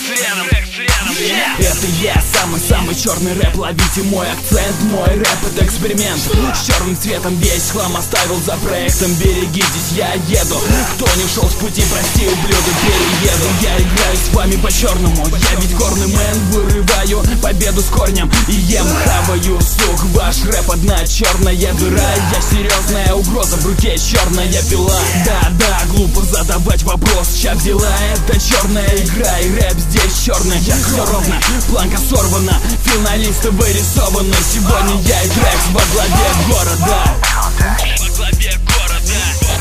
Это я, самый-самый черный рэп. Ловите мой акцент, мой рэп это эксперимент. С черным цветом весь хлам оставил за проектом. Берегитесь, я еду. Кто не ушел с пути, прости, ублюдок, перееду. Я играю с вами по-черному. Я ведь горный мэн, вырываю победу с корнем. И ем, хаваю, сук, ваш рэп одна черная дыра. Я серьезная угроза, в руке черная пила. Да, глупо задавать вопрос, чья взяла. Это черная игра и рэп здесь черный. Все ровно, планка сорвана, финалисты вырисованы. Сегодня я и Трекс во главе города. Во главе города.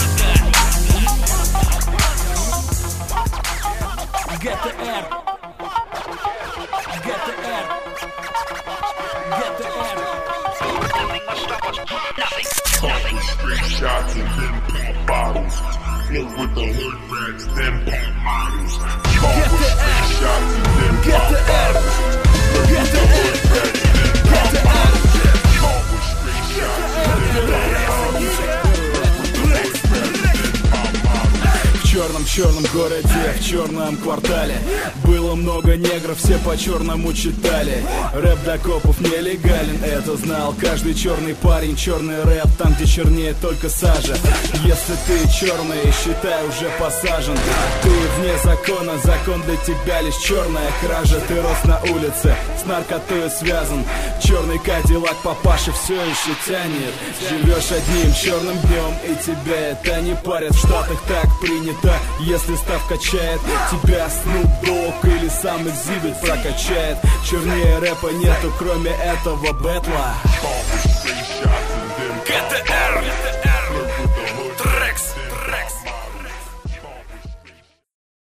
ГТР. ГТР. ГТР. Straight shots and then pop bottles. Filled with the hood rats, then pop models. Talk with straight shots and then pop bottles. Filled with the hood rats, then pop models. Talk with straight shots and then pop bottles. В черном городе, в черном квартале было много негров, все по-черному читали. Рэп до копов нелегален, это знал каждый черный парень. Черный рэп, там где чернее только сажа. Если ты черный, считай уже посажен. Ты вне закона, закон для тебя лишь черная кража. Ты рос на улице, с наркотой связан. Черный кадиллак папаша все еще тянет. Живешь одним черным днем, и тебя это не парит. В Штатах так принято. Если став качает, тебя Snoop Dogg или сам Exhibit прокачает. Чернее рэпа нету, кроме этого бэтла.